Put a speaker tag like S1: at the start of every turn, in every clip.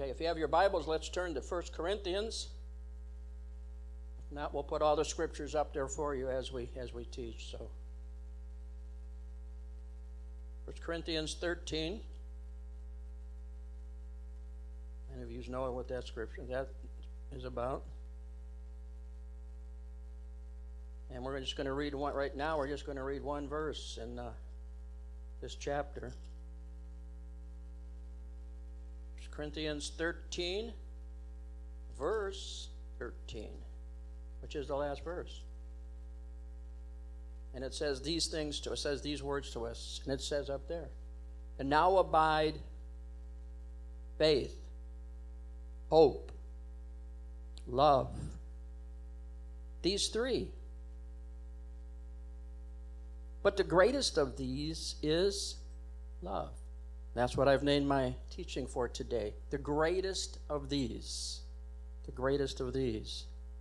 S1: Okay, if you have your Bibles, let's turn to 1 Corinthians. If not, we'll put all the scriptures up there for you as we teach. So 1 Corinthians 13. Many of you know what that scripture that is about. And we're just going to read one right now. We're just going to read one verse in this chapter. 1 Corinthians 13, verse 13, which is the last verse. And it says these things to us, says these words to us, and it says up there, and now abide faith, hope, love. These three. But the greatest of these is love. That's what I've named my teaching for today. The greatest of these. The greatest of these.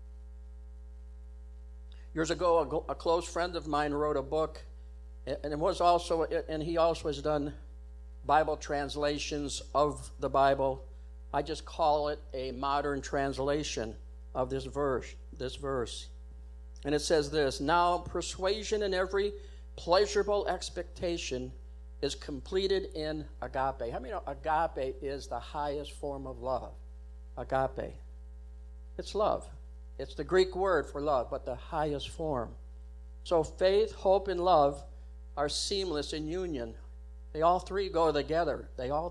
S1: Years ago, a close friend of mine wrote a book, and he also has done Bible translations of the Bible. I just call it a modern translation of this verse. And it says this, now persuasion and every pleasurable expectation is completed in agape. How many know agape is the highest form of love? Agape. It's love. It's the Greek word for love, but the highest form. So faith, hope, and love are seamless in union. They all three go together.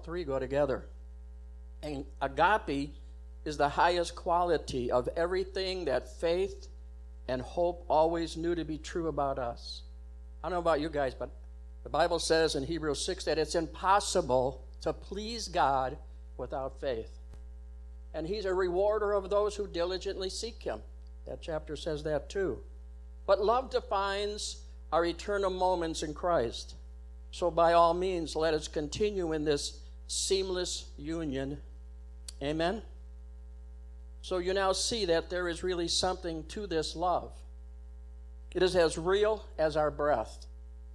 S1: And agape is the highest quality of everything that faith and hope always knew to be true about us. I don't know about you guys, but the Bible says in Hebrews 6 that it's impossible to please God without faith. And he's a rewarder of those who diligently seek him. That chapter says that too. But love defines our eternal moments in Christ. So by all means, let us continue in this seamless union. Amen? So you now see that there is really something to this love. It is as real as our breath.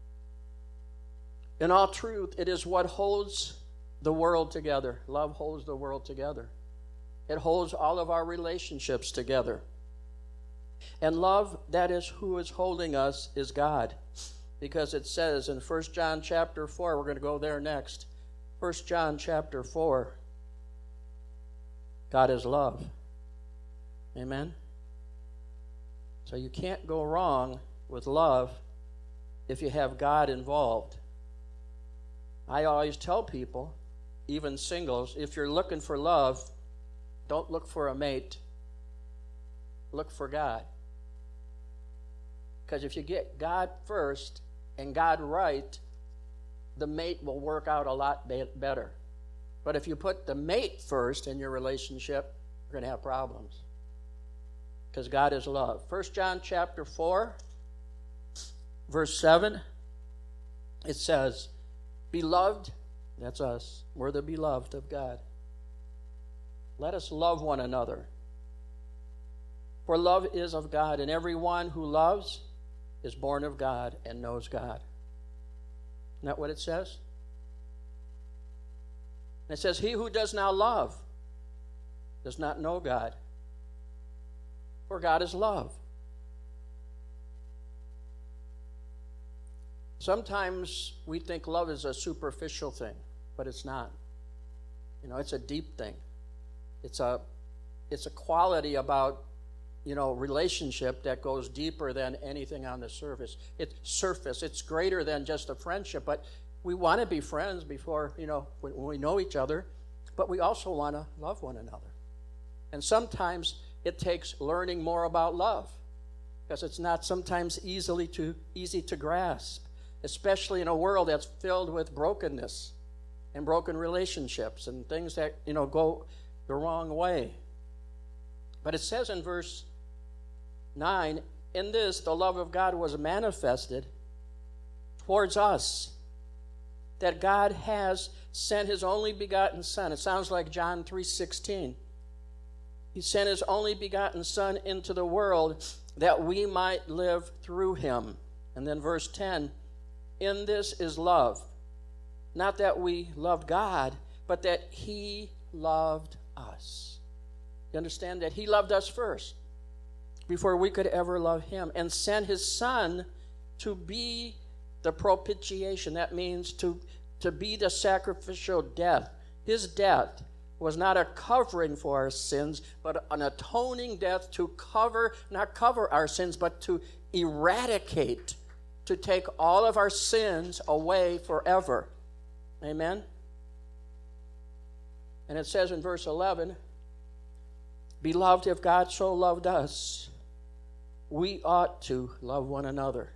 S1: In all truth, it is what holds the world together. Love holds the world together. It holds all of our relationships together. And love, that is who is holding us, is God. Because it says in 1 John chapter 4, we're going to go there next. 1 John chapter 4, God is love. Amen? So you can't go wrong with love if you have God involved. I always tell people, even singles, if you're looking for love, don't look for a mate. Look for God. Because if you get God first and God right, the mate will work out a lot better. But if you put the mate first in your relationship, you're going to have problems. Because God is love. 1 John chapter 4, verse 7, it says, beloved, that's us, we're the beloved of God. Let us love one another. For love is of God, and everyone who loves is born of God and knows God. Isn't that what it says? And it says, he who does not love does not know God. For God is love. Sometimes we think love is a superficial thing, but it's not. It's a deep thing. It's a quality about, relationship that goes deeper than anything on the surface. It's greater than just a friendship, but we want to be friends before, when we know each other, but we also want to love one another. And sometimes it takes learning more about love, because it's not sometimes easy to grasp, especially in a world that's filled with brokenness and broken relationships and things that, go the wrong way. But it says in verse 9, in this the love of God was manifested towards us, that God has sent his only begotten Son. It sounds like John 3:16. He sent his only begotten Son into the world that we might live through him. And then verse 10, in this is love. Not that we loved God, but that he loved us. You understand that he loved us first before we could ever love him, and sent his son to be the propitiation. That means to be the sacrificial death. His death was not a covering for our sins, but an atoning death to not cover our sins, but to eradicate, to take all of our sins away forever. Amen? And it says in verse 11, "Beloved, if God so loved us, we ought to love one another."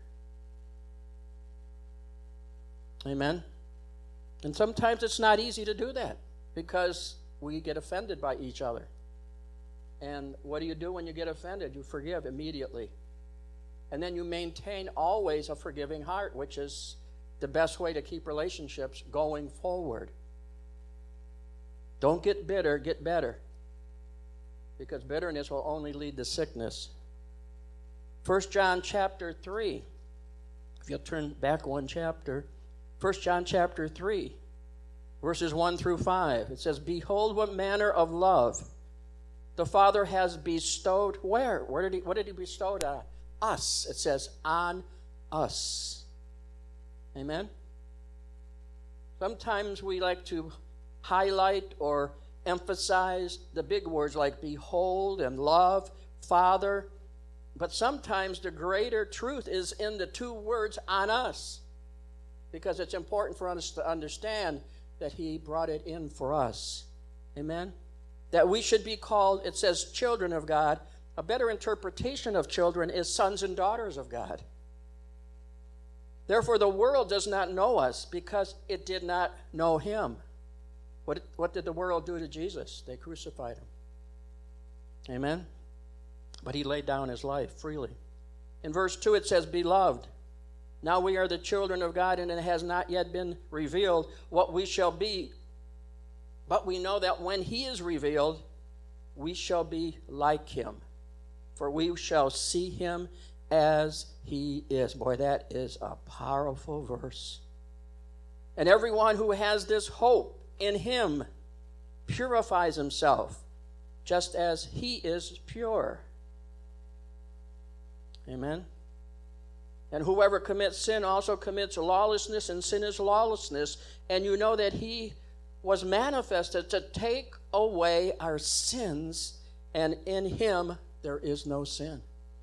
S1: Amen? And sometimes it's not easy to do that because we get offended by each other. And what do you do when you get offended? You forgive immediately. And then you maintain always a forgiving heart, which is the best way to keep relationships going forward. Don't get bitter, get better. Because bitterness will only lead to sickness. 1 John chapter 3. If you'll turn back one chapter. 1 John chapter 3, verses 1 through 5. It says, "Behold what manner of love the Father has bestowed." Where? What did he bestow on us? It says, on us. Amen? Sometimes we like to highlight or emphasize the big words like behold and love, Father. But sometimes the greater truth is in the two words on us, because it's important for us to understand that he brought it in for us. Amen? That we should be called, it says, children of God. A better interpretation of children is sons and daughters of God. Therefore, the world does not know us because it did not know him. What did the world do to Jesus? They crucified him. Amen? But he laid down his life freely. In verse 2 it says, "Beloved, now we are the children of God, and it has not yet been revealed what we shall be. But we know that when he is revealed, we shall be like him. For we shall see him as he is." Boy, that is a powerful verse. "And everyone who has this hope in him purifies himself, just as he is pure." Amen? "And whoever commits sin also commits lawlessness, and sin is lawlessness. And you know that he was manifested to take away our sins, and in him there is no sin."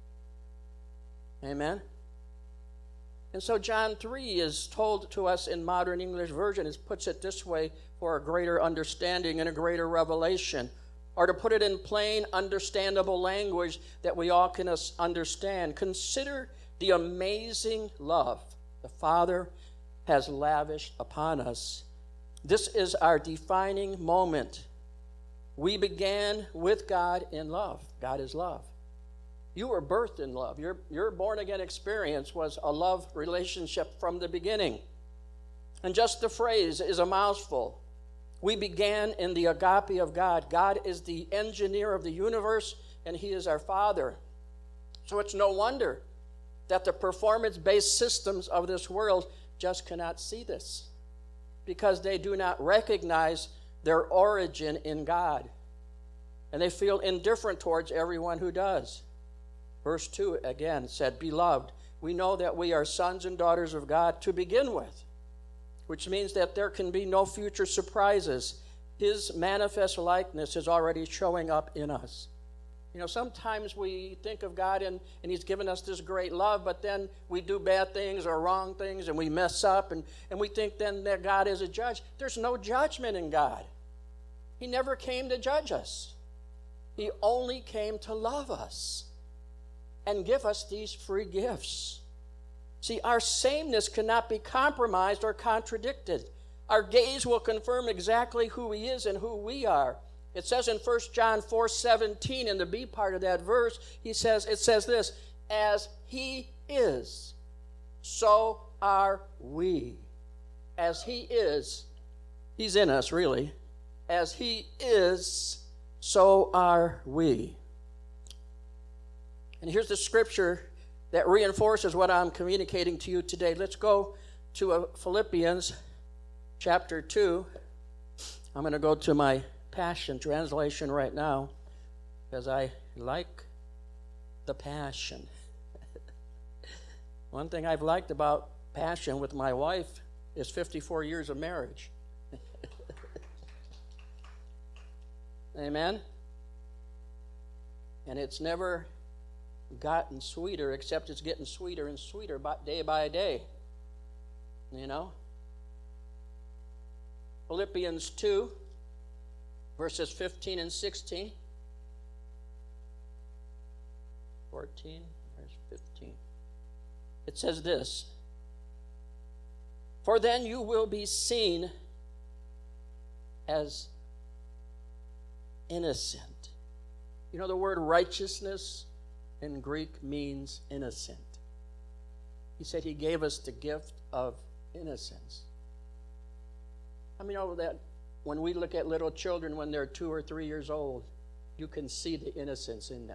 S1: Amen? And so John 3 is told to us in Modern English Version. It puts it this way for a greater understanding and a greater revelation. Or to put it in plain, understandable language that we all can understand. Consider the amazing love the Father has lavished upon us. This is our defining moment. We began with God in love. God is love. You were birthed in love. Your born-again experience was a love relationship from the beginning. And just the phrase is a mouthful. We began in the agape of God. God is the engineer of the universe, and he is our Father. So it's no wonder that the performance-based systems of this world just cannot see this, because they do not recognize their origin in God. And they feel indifferent towards everyone who does. Verse 2 again said, "Beloved, we know that we are sons and daughters of God to begin with," which means that there can be no future surprises. His manifest likeness is already showing up in us. You know, sometimes we think of God and he's given us this great love, but then we do bad things or wrong things and we mess up, and we think then that God is a judge. There's no judgment in God. He never came to judge us. He only came to love us and give us these free gifts. See, our sameness cannot be compromised or contradicted. Our gaze will confirm exactly who he is and who we are. It says in 1 John 4:17, in the B part of that verse, it says this, "As he is, so are we." As he is, he's in us really. As he is, so are we. And here's the scripture that reinforces what I'm communicating to you today. Let's go to Philippians chapter 2. I'm going to go to my Passion Translation right now because I like the passion. One thing I've liked about Passion with my wife is 54 years of marriage. Amen? And it's never gotten sweeter, except it's getting sweeter and sweeter day by day. You know? Philippians 2, verses 15 and 16. 14, verse 15. It says this, "For then you will be seen as innocent." You know, the word righteousness in Greek means innocent. He said he gave us the gift of innocence. I mean, know that when we look at little children when they're 2 or 3 years old, you can see the innocence in them.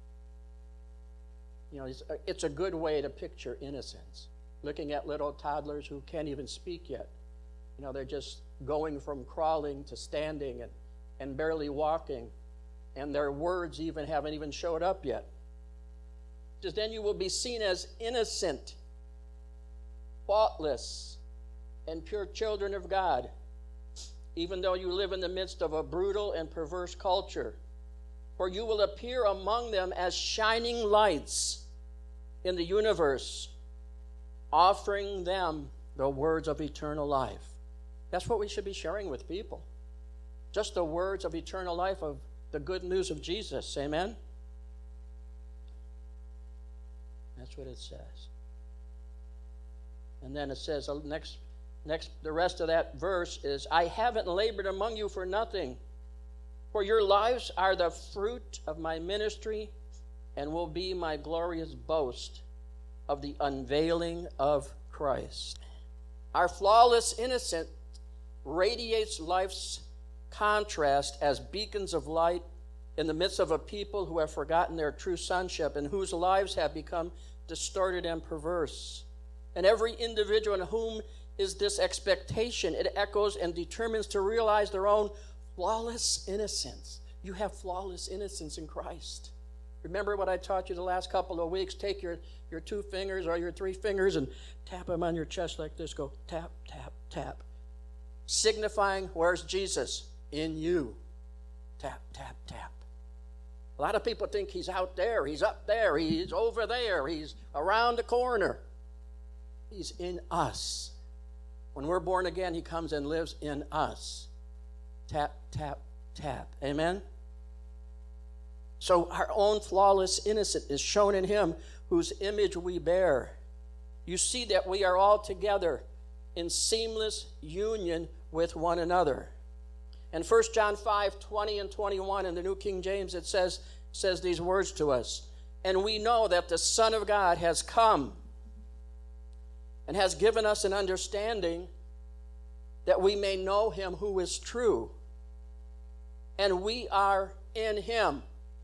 S1: You know, it's a good way to picture innocence. Looking at little toddlers who can't even speak yet. You know, they're just going from crawling to standing and barely walking. And their words haven't even showed up yet. It says, then you will be seen as innocent, faultless, and pure children of God, even though you live in the midst of a brutal and perverse culture. For you will appear among them as shining lights in the universe, offering them the words of eternal life. That's what we should be sharing with people. Just the words of eternal life, of the good news of Jesus. Amen? That's what it says. And then it says, the rest of that verse is, "I haven't labored among you for nothing, for your lives are the fruit of my ministry and will be my glorious boast of the unveiling of Christ." Our flawless innocence radiates life's contrast as beacons of light in the midst of a people who have forgotten their true sonship and whose lives have become distorted and perverse. And every individual in whom is this expectation, it echoes and determines to realize their own flawless innocence. You have flawless innocence in Christ. Remember what I taught you the last couple of weeks? Take your 2 fingers or your 3 fingers and tap them on your chest like this. Go tap, tap, tap. Signifying, where's Jesus? In you. Tap, tap, tap. A lot of people think he's out there, he's up there, he's over there, he's around the corner. He's in us. When we're born again, he comes and lives in us. Tap, tap, tap. Amen? So our own flawless innocence is shown in him whose image we bear. You see that we are all together in seamless union with one another. And 1 John 5:20 and 21 in the New King James, it says these words to us. "And we know that the Son of God has come and has given us an understanding that we may know him who is true. And we are in him."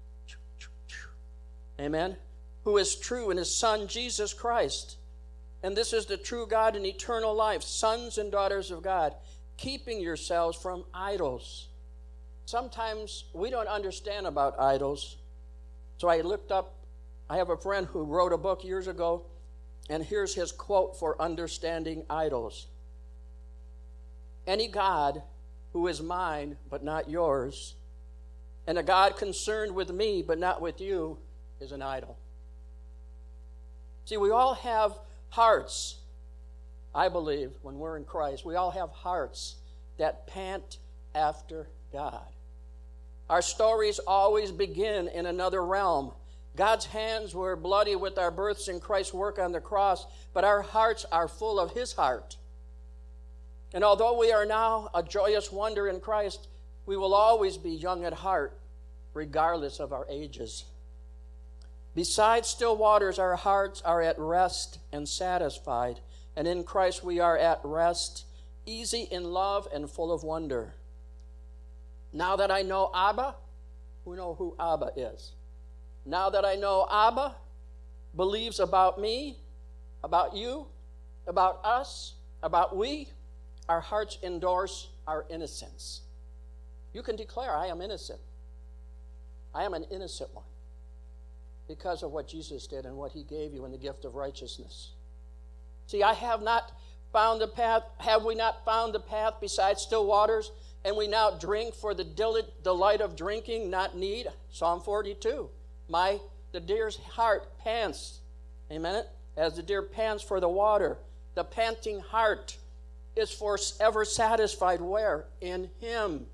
S1: Amen? "Who is true, in his Son, Jesus Christ. And this is the true God and eternal life, sons and daughters of God, keeping yourselves from idols." Sometimes we don't understand about idols. So I looked up, I have a friend who wrote a book years ago, and here's his quote for understanding idols. "Any God who is mine but not yours, and a God concerned with me but not with you, is an idol." See, we all have hearts, I believe, when we're in Christ. We all have hearts that pant after God. Our stories always begin in another realm. God's hands were bloody with our births in Christ's work on the cross, but our hearts are full of his heart. And although we are now a joyous wonder in Christ, we will always be young at heart, regardless of our ages. Beside still waters, our hearts are at rest and satisfied, and in Christ we are at rest, easy in love and full of wonder. Now that I know Abba, who know who Abba is? Now that I know Abba believes about me, about you, about us, about we, our hearts endorse our innocence. You can declare, I am innocent. I am an innocent one because of what Jesus did and what he gave you in the gift of righteousness. See, I have not found the path. Have we not found the path beside still waters? And we now drink for the delight of drinking, not need. Psalm 42. The deer's heart pants. Amen? As the deer pants for the water. The panting heart is forever satisfied where? In him.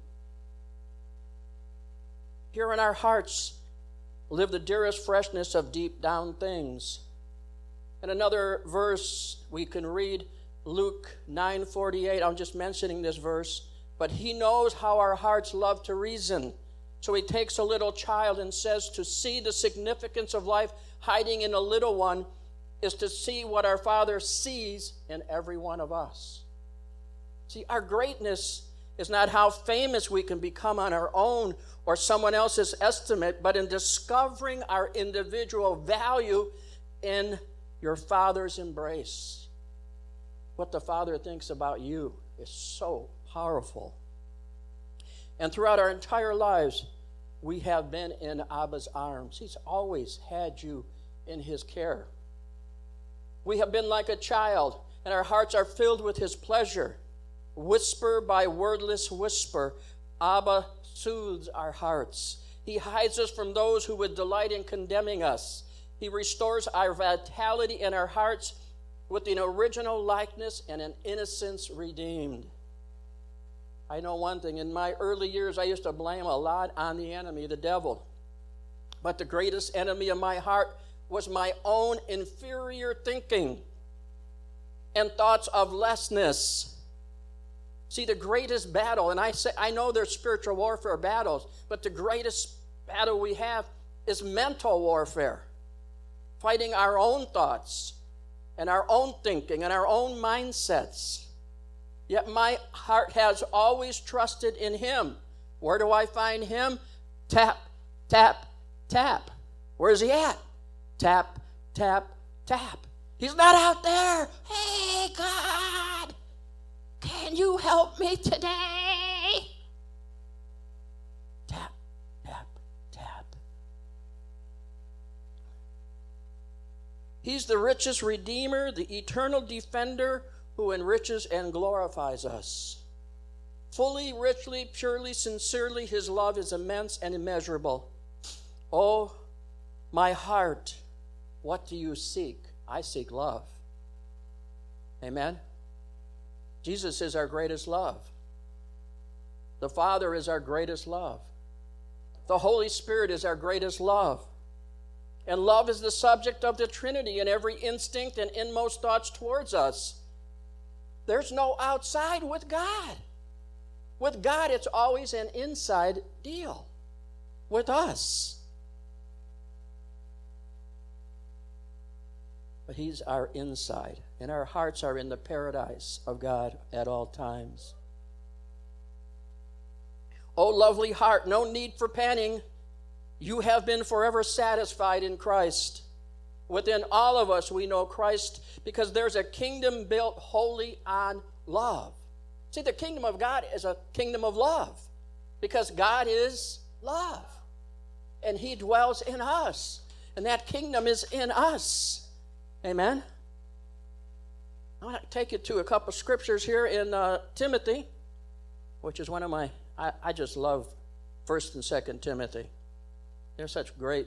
S1: Here in our hearts live the dearest freshness of deep down things. And another verse we can read, Luke 9:48. I'm just mentioning this verse. But he knows how our hearts love to reason. So he takes a little child and says, to see the significance of life hiding in a little one is to see what our Father sees in every one of us. See, our greatness is not how famous we can become on our own or someone else's estimate, but in discovering our individual value in your Father's embrace. What the Father thinks about you is so powerful. And throughout our entire lives, we have been in Abba's arms. He's always had you in his care. We have been like a child, and our hearts are filled with his pleasure. Whisper by wordless whisper, Abba soothes our hearts. He hides us from those who would delight in condemning us. He restores our vitality in our hearts with an original likeness and an innocence redeemed. I know one thing. In my early years, I used to blame a lot on the enemy, the devil. But the greatest enemy of my heart was my own inferior thinking and thoughts of lessness. See, the greatest battle, and I know there's spiritual warfare battles, but the greatest battle we have is mental warfare, fighting our own thoughts and our own thinking and our own mindsets. Yet my heart has always trusted in him. Where do I find him? Tap, tap, tap. Where is he at? Tap, tap, tap. He's not out there. Hey, God, can you help me today? Tap, tap, tap. He's the richest redeemer, the eternal defender, who enriches and glorifies us. Fully, richly, purely, sincerely, his love is immense and immeasurable. Oh, my heart, what do you seek? I seek love. Amen? Jesus is our greatest love. The Father is our greatest love. The Holy Spirit is our greatest love. And love is the subject of the Trinity in every instinct and inmost thoughts towards us. There's no outside with God. With God, it's always an inside deal with us. But he's our inside, and our hearts are in the paradise of God at all times. Oh, lovely heart, no need for panting. You have been forever satisfied in Christ. Within all of us, we know Christ because there's a kingdom built wholly on love. See, the kingdom of God is a kingdom of love because God is love. And he dwells in us. And that kingdom is in us. Amen? I want to take you to a couple scriptures here in Timothy, which is one of my, I just love 1st and 2nd Timothy. They're such great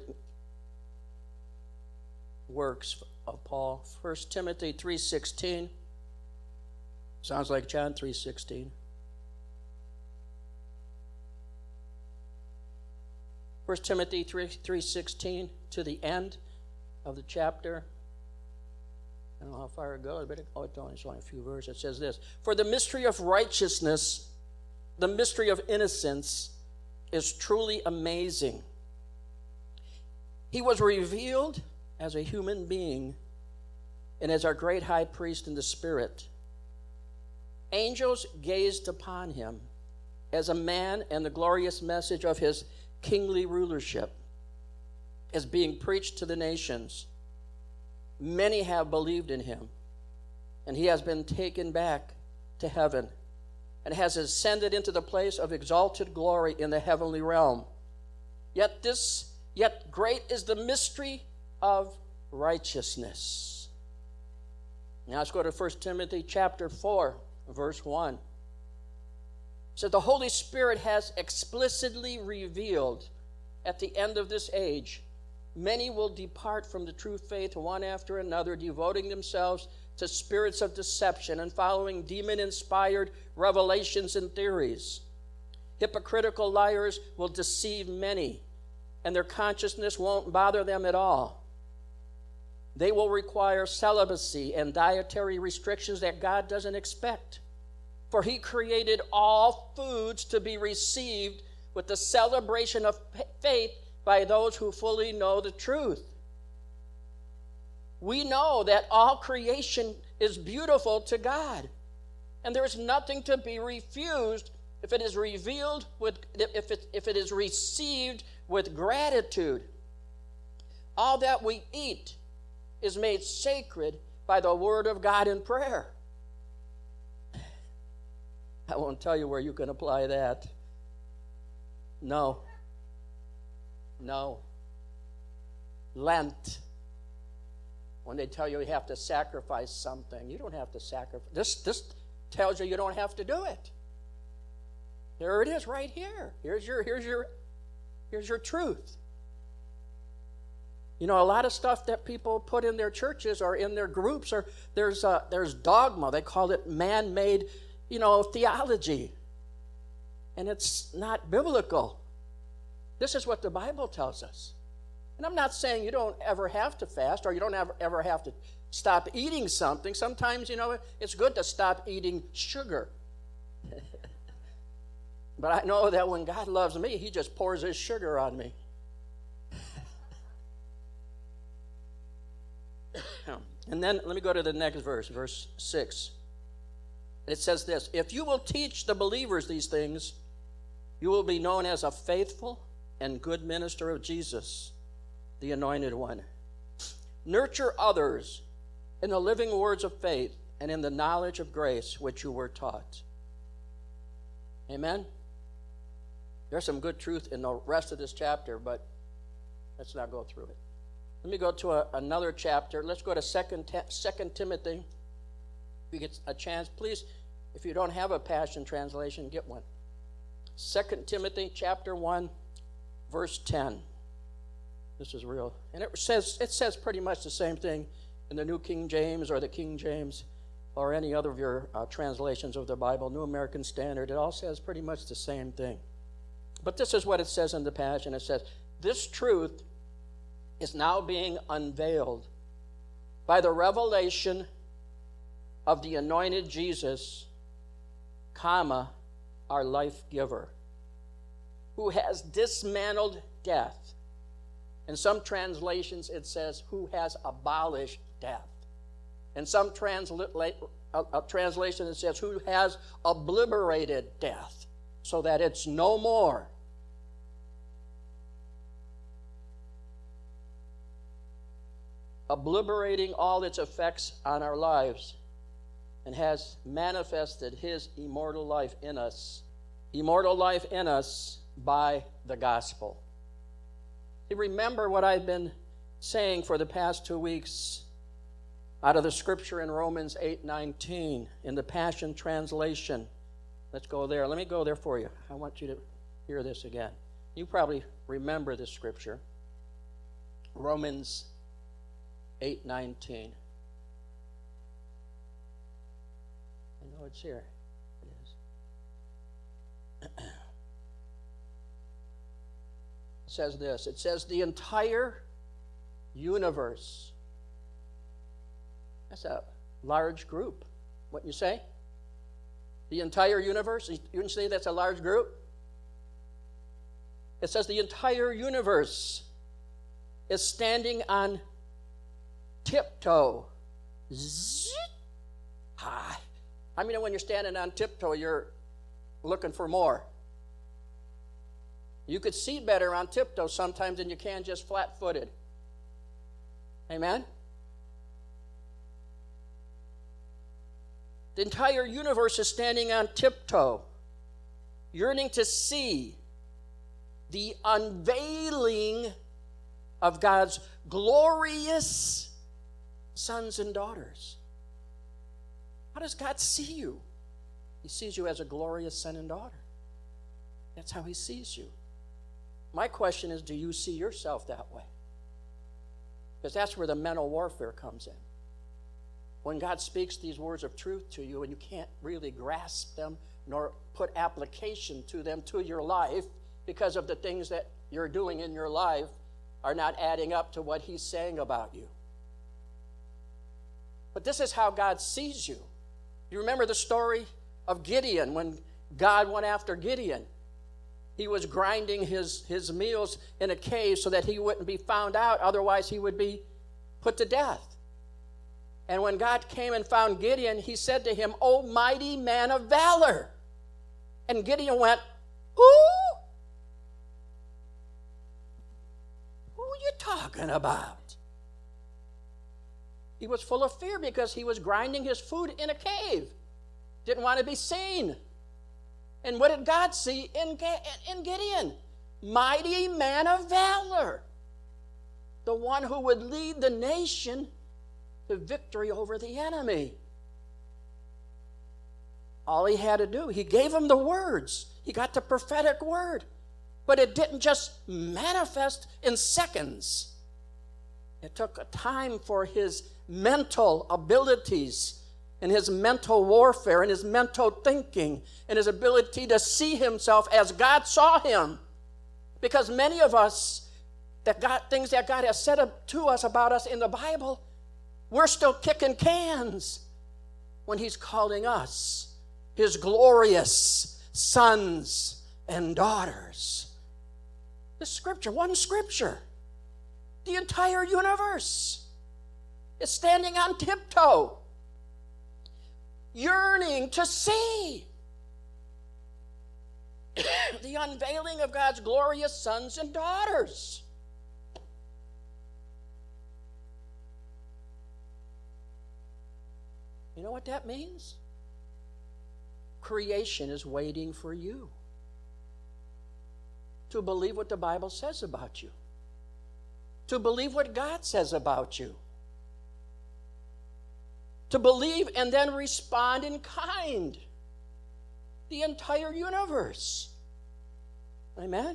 S1: works of Paul. 1 Timothy 3:16. Sounds like John 3:16. 1 Timothy 3:16 to the end of the chapter. I don't know how far it goes, but it's only a few verses. It says this: For the mystery of righteousness, the mystery of innocence, is truly amazing. He was revealed as a human being and as our great high priest in the Spirit. Angels gazed upon him as a man, and the glorious message of his kingly rulership is being preached to the nations. Many have believed in him, and he has been taken back to heaven. and has ascended into the place of exalted glory in the heavenly realm. Yet great is the mystery of righteousness. Now let's go to 1 Timothy chapter 4, verse 1. It says, the Holy Spirit has explicitly revealed at the end of this age, many will depart from the true faith one after another, devoting themselves to spirits of deception and following demon-inspired revelations and theories. Hypocritical liars will deceive many, and their consciousness won't bother them at all. They will require celibacy and dietary restrictions that God doesn't expect. For he created all foods to be received with the celebration of faith by those who fully know the truth. We know that all creation is beautiful to God, and there is nothing to be refused if it is revealed with, if it is received with gratitude. All that we eat is made sacred by the word of God in prayer. I won't tell you where you can apply that. No. Lent. When they tell you have to sacrifice something, you don't have to sacrifice. This tells you don't have to do it. There it is right here. Here's your truth. You know, a lot of stuff that people put in their churches or in their groups, or there's dogma. They call it man-made, theology. And it's not biblical. This is what the Bible tells us. And I'm not saying you don't ever have to fast or you don't ever have to stop eating something. Sometimes, it's good to stop eating sugar. But I know that when God loves me, he just pours his sugar on me. And then let me go to the next verse, verse 6. It says this, if you will teach the believers these things, you will be known as a faithful and good minister of Jesus, the Anointed One. Nurture others in the living words of faith and in the knowledge of grace which you were taught. Amen? There's some good truth in the rest of this chapter, but let's not go through it. Let me go to another chapter. Let's go to 2 Timothy. If you get a chance, please, if you don't have a Passion Translation, get one. 2 Timothy chapter 1, verse 10. This is real. And it says pretty much the same thing in the New King James or the King James or any other of your translations of the Bible, New American Standard. It all says pretty much the same thing. But this is what it says in the Passion. It says, this truth is now being unveiled by the revelation of the anointed Jesus, our life giver, who has dismantled death. In some translations it says, who has abolished death. In some translation it says, who has obliterated death, so that it's no more. Obliterating all its effects on our lives, and has manifested his immortal life in us by the gospel. You remember what I've been saying for the past 2 weeks out of the scripture in Romans 8:19 in the Passion Translation. Let's go there. Let me go there for you. I want you to hear this again. You probably remember this scripture. Romans 8:19. I know it's here. It is. It says this. It says the entire universe. That's a large group. What you say? The entire universe? You can say that's a large group? It says the entire universe is standing on tiptoe. I mean, when you're standing on tiptoe, you're looking for more. You could see better on tiptoe sometimes than you can just flat-footed. Amen? The entire universe is standing on tiptoe, yearning to see the unveiling of God's glorious sons and daughters. How does God see you? He sees you as a glorious son and daughter. That's how he sees you. My question is, do you see yourself that way? Because that's where the mental warfare comes in. When God speaks these words of truth to you and you can't really grasp them nor put application to them to your life because of the things that you're doing in your life are not adding up to what he's saying about you. But this is how God sees you. You remember the story of Gideon when God went after Gideon? He was grinding his meals in a cave so that he wouldn't be found out, otherwise he would be put to death. And when God came and found Gideon, he said to him, "O mighty man of valor." And Gideon went, "Who? Who are you talking about?" He was full of fear because he was grinding his food in a cave. Didn't want to be seen. And what did God see in Gideon? Mighty man of valor. The one who would lead the nation to victory over the enemy. All he had to do, he gave him the words. He got the prophetic word. But it didn't just manifest in seconds. It took a time for his mental abilities and his mental warfare and his mental thinking and his ability to see himself as God saw him. Because many of us, things that God has said to us about us in the Bible, we're still kicking cans when he's calling us his glorious sons and daughters. The scripture, one scripture, the entire universe is standing on tiptoe, yearning to see the unveiling of God's glorious sons and daughters. You know what that means? Creation is waiting for you to believe what the Bible says about you, to believe what God says about you, to believe and then respond in kind. The entire universe. Amen?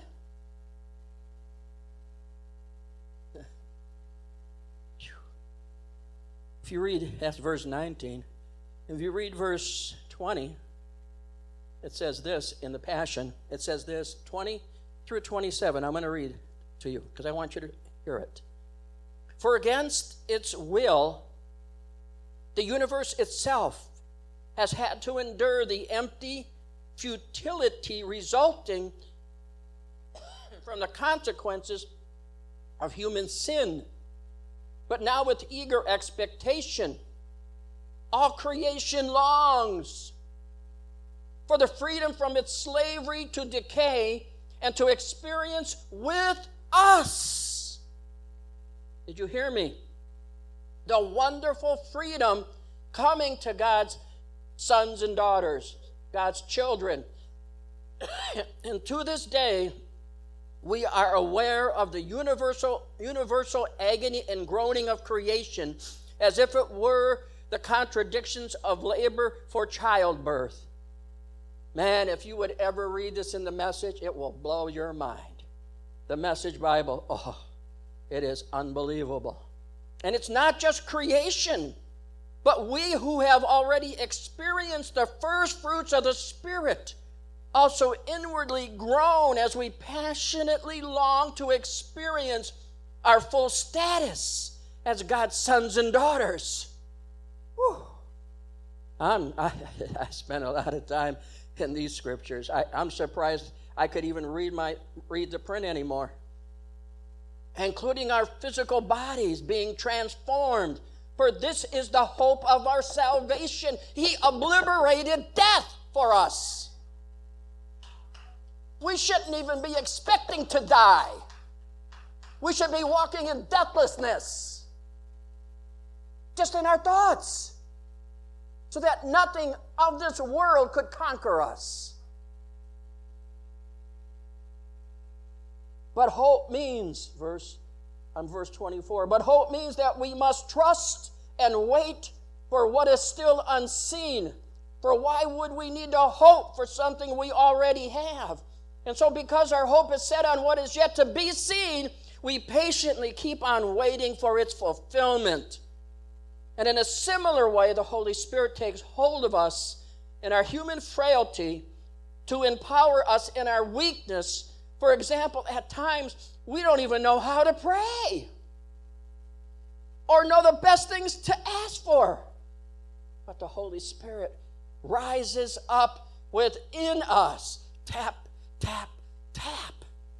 S1: If you read, that's verse 19. If you read verse 20, it says this in the Passion. It says this, 20 through 27. I'm going to read to you because I want you to hear it. For against its will, the universe itself has had to endure the empty futility resulting from the consequences of human sin. But now with eager expectation, all creation longs for the freedom from its slavery to decay and to experience with us. Did you hear me? The wonderful freedom coming to God's sons and daughters, God's children. And to this day, we are aware of the universal agony and groaning of creation as if it were the contradictions of labor for childbirth. Man, if you would ever read this in the Message, it will blow your mind. The Message Bible, it is unbelievable. And it's not just creation, but we who have already experienced the first fruits of the Spirit also inwardly groan as we passionately long to experience our full status as God's sons and daughters. Whew. I spent a lot of time in these scriptures. I'm surprised I could even read the print anymore. Including our physical bodies being transformed. For this is the hope of our salvation. He obliterated death for us. We shouldn't even be expecting to die. We should be walking in deathlessness. Just in our thoughts. so that nothing of this world could conquer us. But hope means, verse 24, but hope means that we must trust and wait for what is still unseen. For why would we need to hope for something we already have? And so because our hope is set on what is yet to be seen, we patiently keep on waiting for its fulfillment. And in a similar way, the Holy Spirit takes hold of us in our human frailty to empower us in our weakness. For example, at times, we don't even know how to pray or know the best things to ask for. But the Holy Spirit rises up within us. Tap, tap, tap.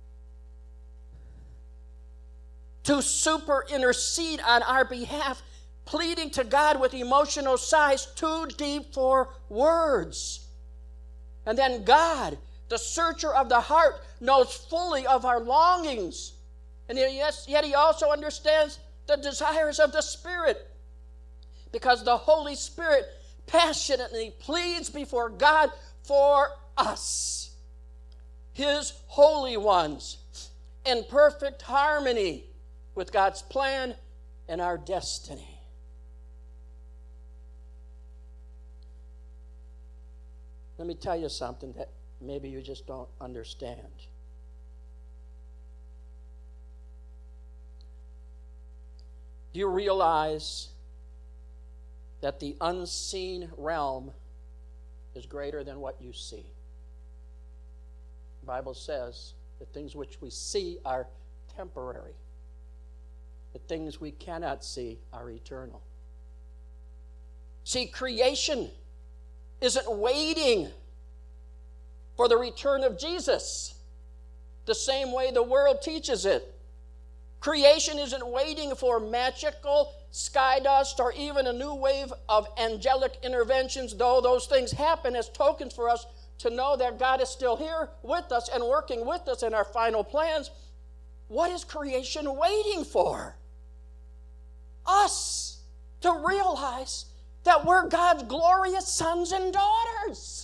S1: To super intercede on our behalf, pleading to God with emotional sighs too deep for words. And then God, the searcher of the heart, knows fully of our longings. And yet he also understands the desires of the Spirit, because the Holy Spirit passionately pleads before God for us, his holy ones, in perfect harmony with God's plan and our destiny. Let me tell you something that maybe you just don't understand. Do you realize that the unseen realm is greater than what you see? The Bible says the things which we see are temporary. The things we cannot see are eternal. See, creation isn't waiting for the return of Jesus the same way the world teaches it. Creation isn't waiting for magical sky dust or even a new wave of angelic interventions, though those things happen as tokens for us to know that God is still here with us and working with us in our final plans. What is creation waiting for? Us to realize that we're God's glorious sons and daughters.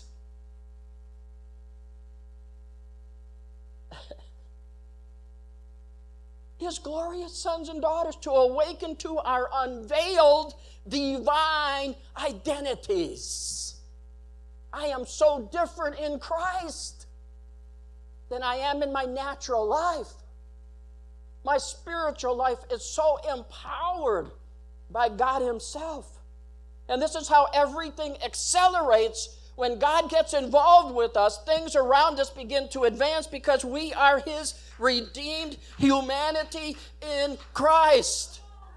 S1: His glorious sons and daughters, to awaken to our unveiled divine identities. I am so different in Christ than I am in my natural life. My spiritual life is so empowered by God himself. And this is how everything accelerates when God gets involved with us. Things around us begin to advance because we are his redeemed humanity in Christ.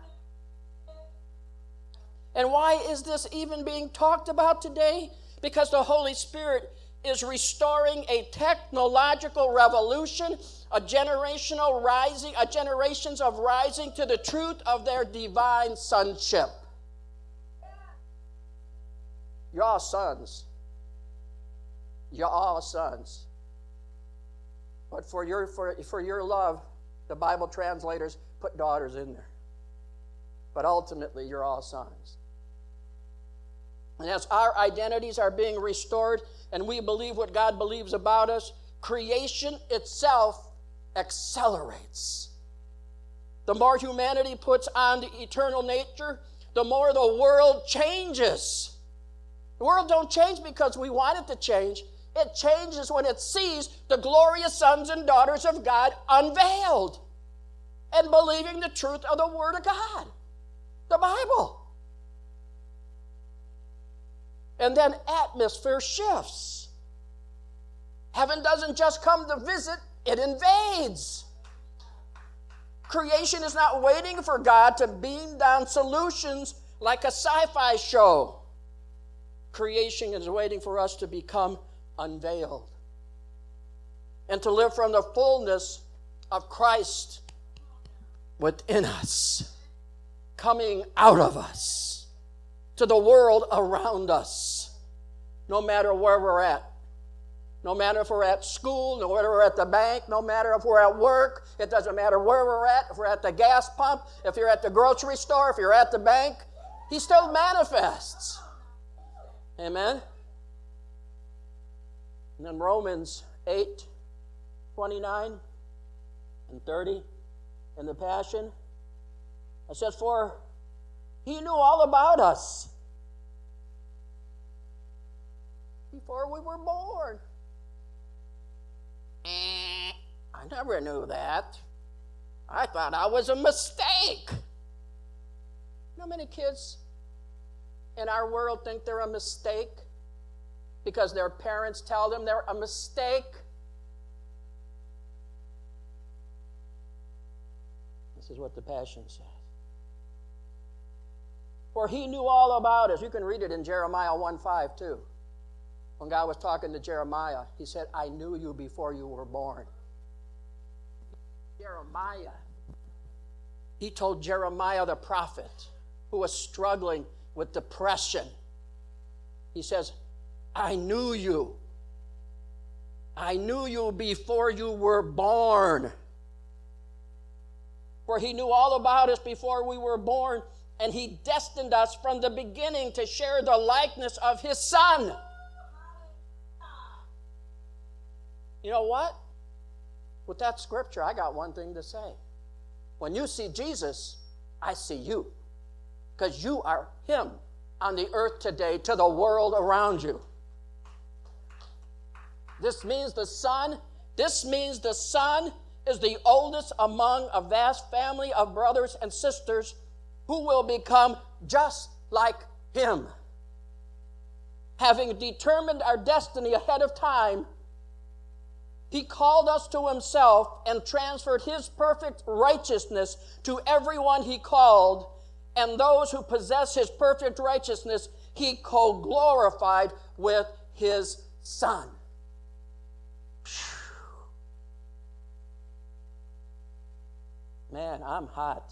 S1: And why is this even being talked about today? Because the Holy Spirit is restoring a technological revolution, a generations of rising to the truth of their divine sonship. You're all sons. You're all sons. But for your love, the Bible translators put daughters in there. But ultimately, you're all sons. And as our identities are being restored and we believe what God believes about us, creation itself accelerates. The more humanity puts on the eternal nature, the more the world changes. The world don't change because we want it to change. It changes when it sees the glorious sons and daughters of God unveiled and believing the truth of the Word of God, the Bible. And then atmosphere shifts. Heaven doesn't just come to visit, it invades. Creation is not waiting for God to beam down solutions like a sci-fi show. Creation is waiting for us to become unveiled and to live from the fullness of Christ within us, coming out of us to the world around us, no matter where we're at. No matter if we're at school, no matter if we're at the bank, no matter if we're at work, it doesn't matter where we're at, if we're at the gas pump, if you're at the grocery store, if you're at the bank, he still manifests. Amen? And then Romans 8:29 and 30 in the Passion. It says, for he knew all about us before we were born. I never knew that. I thought I was a mistake. You know how many kids in our world think they're a mistake because their parents tell them they're a mistake? This is what the Passion says. For he knew all about us. You can read it in Jeremiah 1:5 too. When God was talking to Jeremiah, he said, I knew you before you were born. Jeremiah. He told Jeremiah the prophet, who was struggling with depression. He says, I knew you. I knew you before you were born. For he knew all about us before we were born, and he destined us from the beginning to share the likeness of his Son. You know what? With that scripture, I got one thing to say. When you see Jesus, I see you. Because you are him on the earth today to the world around you. This means the Son is the oldest among a vast family of brothers and sisters who will become just like him. Having determined our destiny ahead of time, he called us to himself and transferred his perfect righteousness to everyone he called, and those who possess his perfect righteousness he co-glorified with his Son. Man, I'm hot.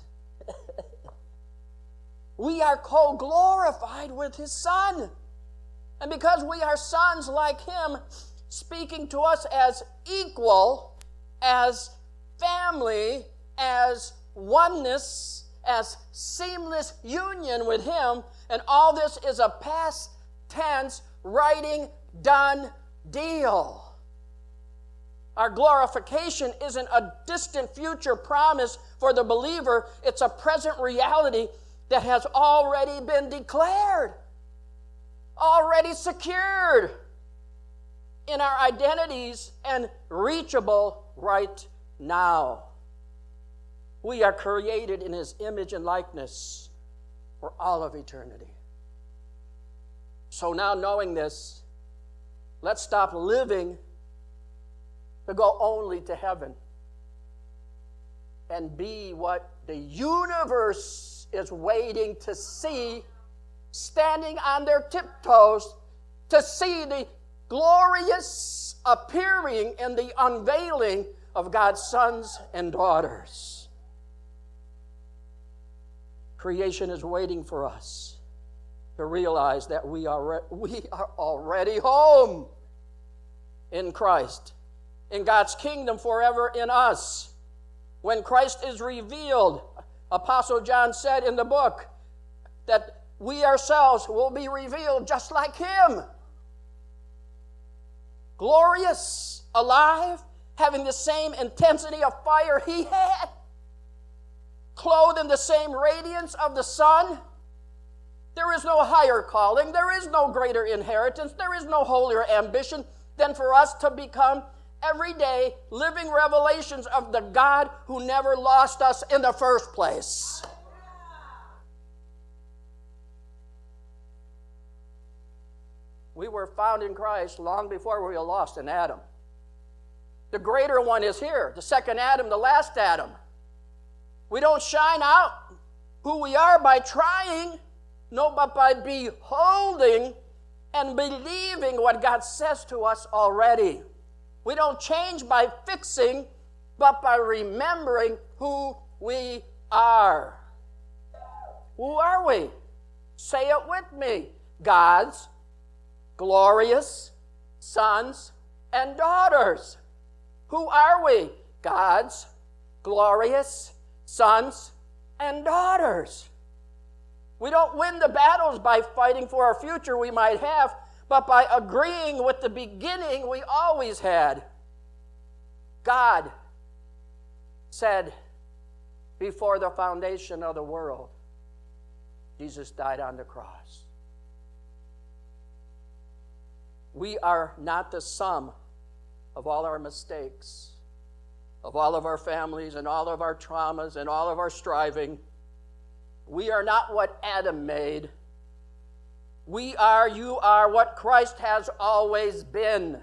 S1: We are co-glorified with his Son. And because we are sons like him, speaking to us as equal, as family, as oneness, as seamless union with him, and all this is a past tense, writing, done deal. Our glorification isn't a distant future promise for the believer. It's a present reality that has already been declared, already secured in our identities and reachable right now. We are created in his image and likeness for all of eternity. So now, knowing this, let's stop living to go only to heaven and be what the universe is waiting to see, standing on their tiptoes to see the glorious appearing and the unveiling of God's sons and daughters. Creation is waiting for us to realize that we are already home in Christ, in God's kingdom forever in us. When Christ is revealed, Apostle John said in the book that we ourselves will be revealed just like him. Glorious, alive, having the same intensity of fire he had, clothed in the same radiance of the sun. There is no higher calling, there is no greater inheritance, there is no holier ambition than for us to become everyday living revelations of the God who never lost us in the first place. We were found in Christ long before we were lost in Adam. The greater one is here, the second Adam, the last Adam. We don't shine out who we are by trying, no, but by beholding and believing what God says to us already. We don't change by fixing, but by remembering who we are. Who are we? Say it with me. God's glorious sons and daughters. Who are we? God's glorious sons and daughters. We don't win the battles by fighting for our future we might have, but by agreeing with the beginning we always had. God said before the foundation of the world, Jesus died on the cross. We are not the sum of all our mistakes, of all of our families and all of our traumas and all of our striving. We are not what Adam made. You are what Christ has always been.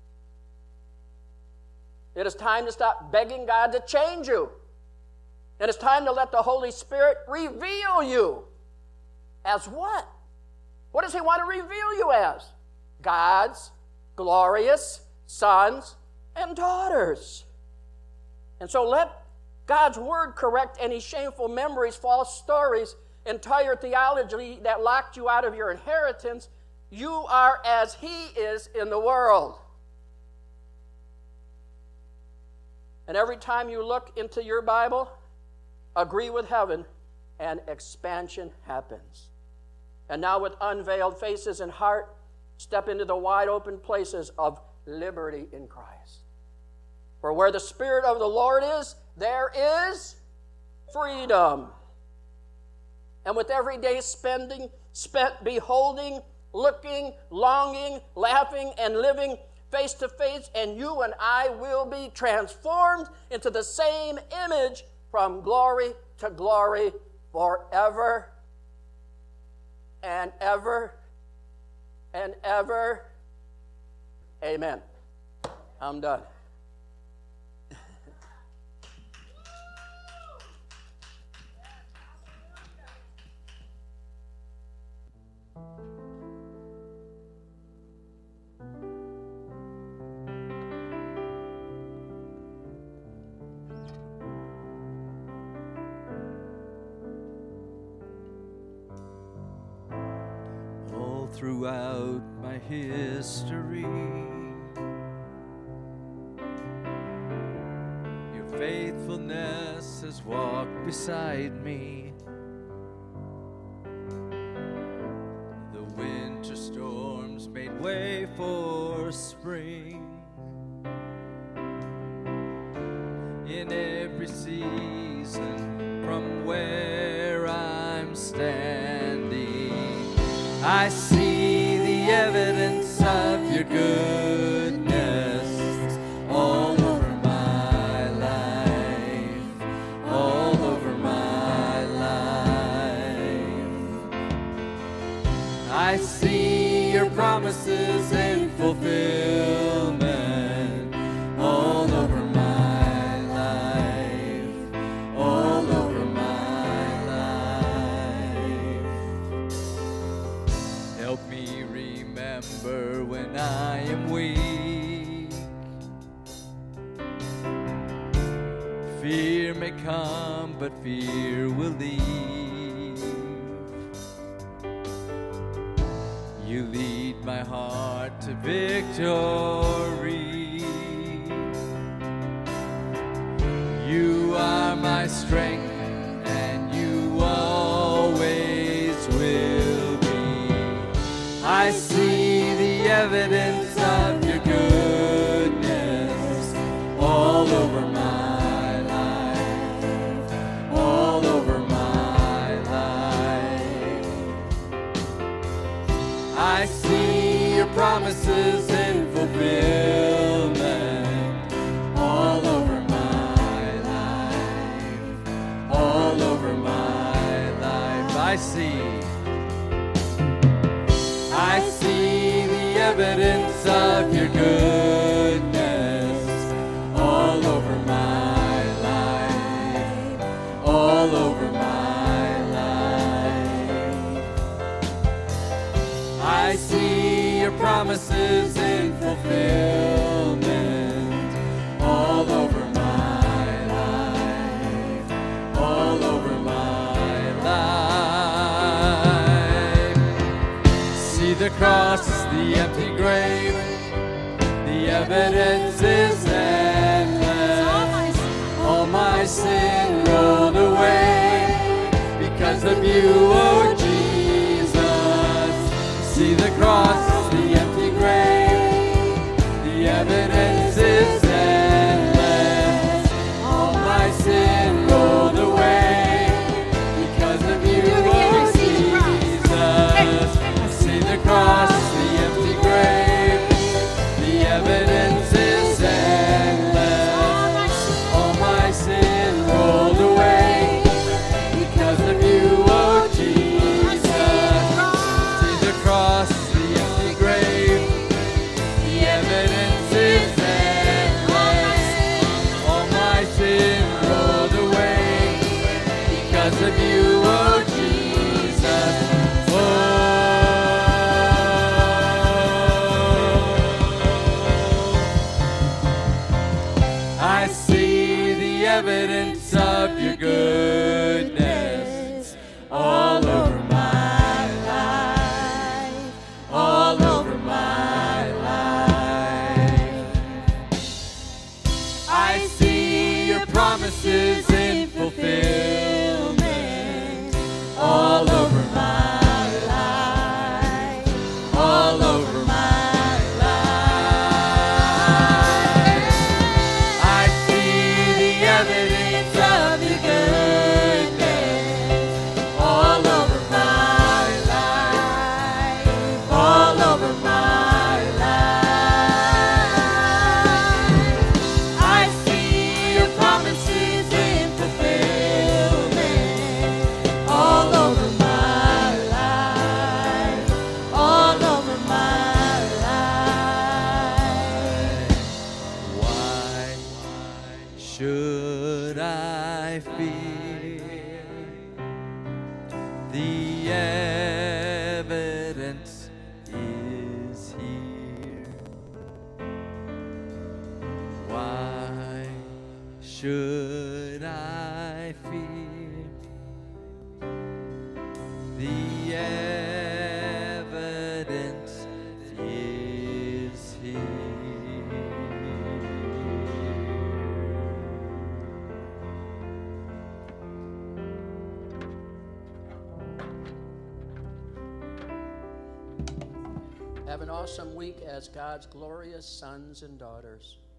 S1: It is time to stop begging God to change you. It is time to let the Holy Spirit reveal you. As what? What does He want to reveal you as? God's glorious sons and daughters. And so let God's Word correct any shameful memories, false stories, entire theology that locked you out of your inheritance. You are as He is in the world. And every time you look into your Bible, agree with heaven, and expansion happens. And now with unveiled faces and heart, step into the wide open places of liberty in Christ. For where the Spirit of the Lord is, there is freedom. And with every day spent beholding, looking, longing, laughing, and living face to face, and you and I will be transformed into the same image from glory to glory forever and ever and ever. Amen. I'm done.
S2: Throughout my history, your faithfulness has walked beside me. The winter storms made way for spring. In every season from where I'm standing, I see the evidence of your goodness all over my life, all over my life. I see your promises in fulfillment all over my life, all over my life. Help me remember when I am weak. Fear may come, but fear will leave. You lead my heart to victory. You are my strength, and you always will be. I see the evidence of your goodness all over my life, all over my life. I see your promises in fulfillment all over my life, all over my life. I see the evidence of your goodness all over my life, all over my life. I see your promises in fulfillment all over my life, all over my life. See the cross, the empty grave, the evidence is endless. All my sin rolled away because of you, oh Jesus. evidence of your goodness all over my life, all over my life. I see your promises in fulfillment all over my life, all over my life. I see the evidence of your goodness all over my life, all over my life. I see your promises in fulfillment all over my life, all over my life. Why should I fear? The evidence is here. Why should I fear? The evidence is here.
S1: Have an awesome week as God's glorious sons and daughters.